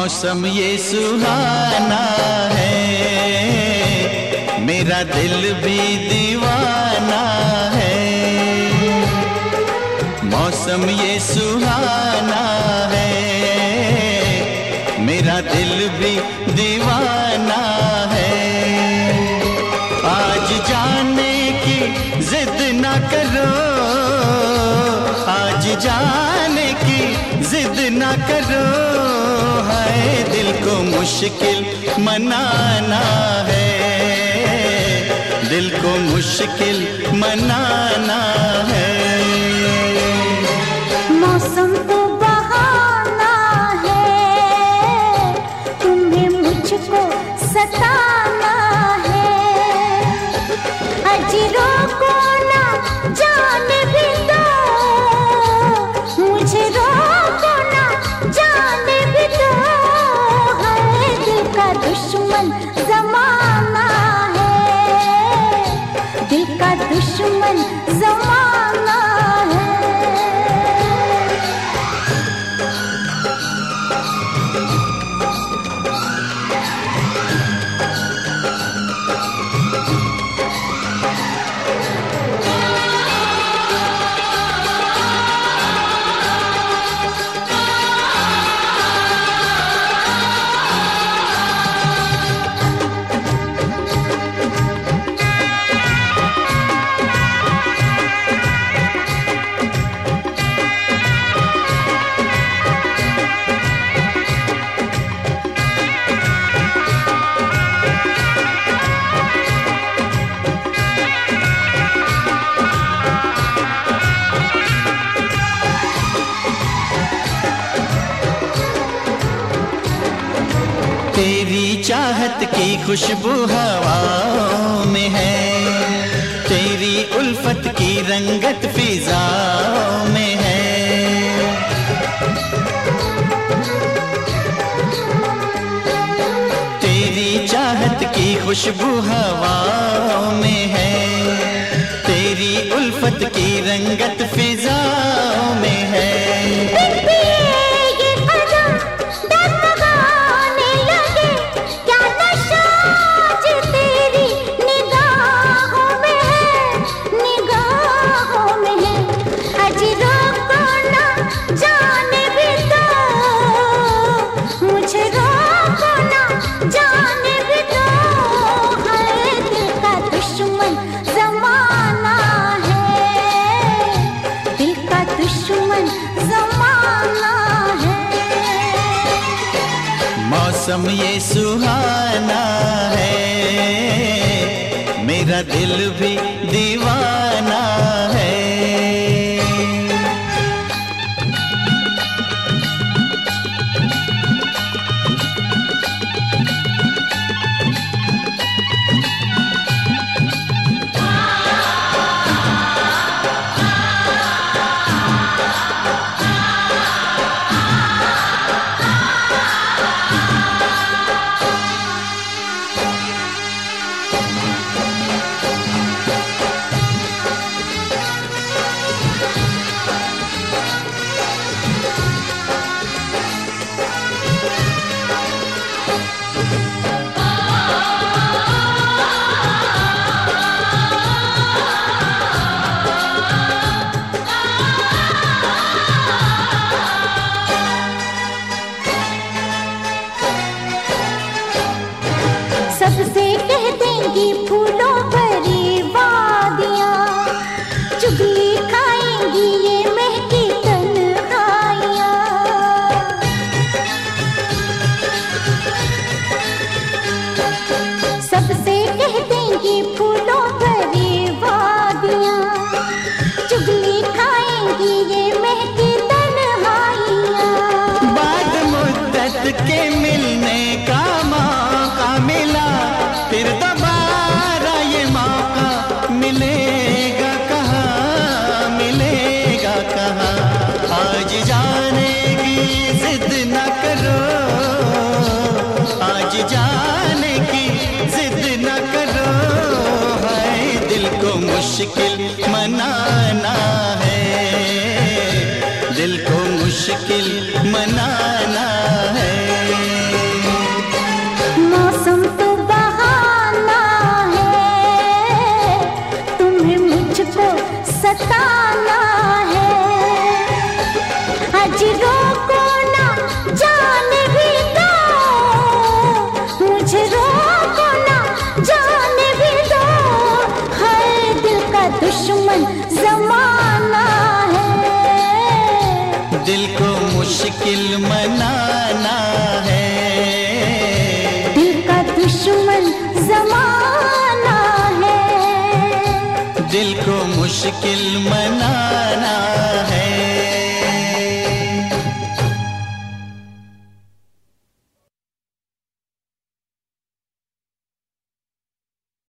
मौसम ये सुहाना है, मेरा दिल भी दीवाना है। मौसम ये सुहाना है, मेरा दिल भी दीवाना है। आज जाने की जिद ना करो, आज जाने की जिद ना करो, हाय दिल को मुश्किल मनाना है, दिल को मुश्किल मनाना है। मौसम तो बहाना है, तुम्हें मुझको सताना है। अजी रोको ना जाने भी दो, मुझे रोको ना जाने भी दो, है दिल का दुश्मन ज़माना है, दिल का दुश्मन ज़माना है। तेरी चाहत की खुशबू हवाओं में है, तेरी उल्फत की रंगत फिजाओं में है। तेरी चाहत की खुशबू हवाओं में है, तेरी उल्फत की रंगत फिजाओं में है। मौसम ये सुहाना है, मेरा दिल भी दीवाना है। सबसे कह देंगी फूलों भरी वादियाँ, चुगली खाएंगी ये महकी तन्हाइयाँ। सबसे कह देंगी फूलों भरी वादियाँ, चुगली खाएंगी ये महकी तन्हाइयाँ। बाद मुद्दत के मिलने का मौका मिला, फिर दोबारा ये मौका मिलेगा कहाँ, मिलेगा कहाँ। आज जाने की जिद न करो, आज जाने की जिद न करो, हाय दिल को मुश्किल मनाना है, दिल को मुश्किल मनाना है। दिल को मुश्किल मनाना है। दिल का दुश्मन ज़माना है, दिल को मुश्किल